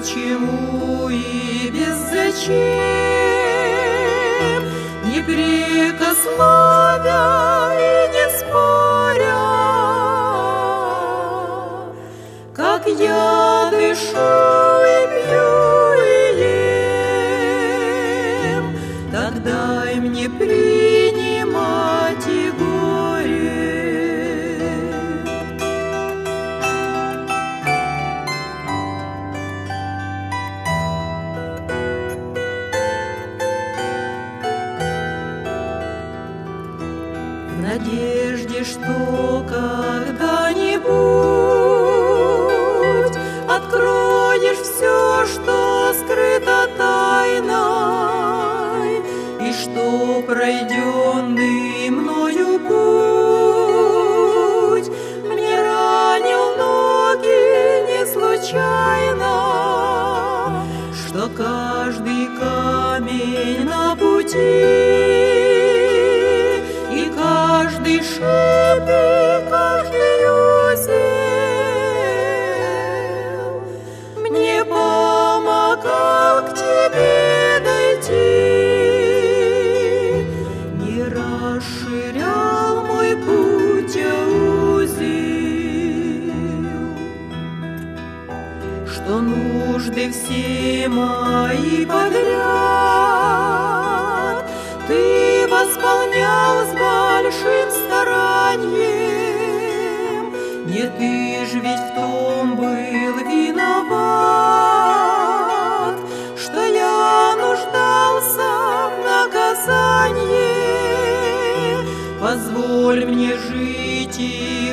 чему и без зачем, не прикословя и не споря, как я дышу и пью и ем, так дай мне принимать и горе. В надежде, что когда-нибудь откроешь все, что скрыто тайной, и что пройденный мною путь мне ранил ноги не случайно, что каждый камень на пути и каждый шип, и каждый узел мне помогал к тебе дойти, не расширял мой путь, а узил, что нужды все мои подряд ты восполнял с большим старанием. Не ты ж ведь в том был виноват, что я нуждался в наказании. Позволь мне жить и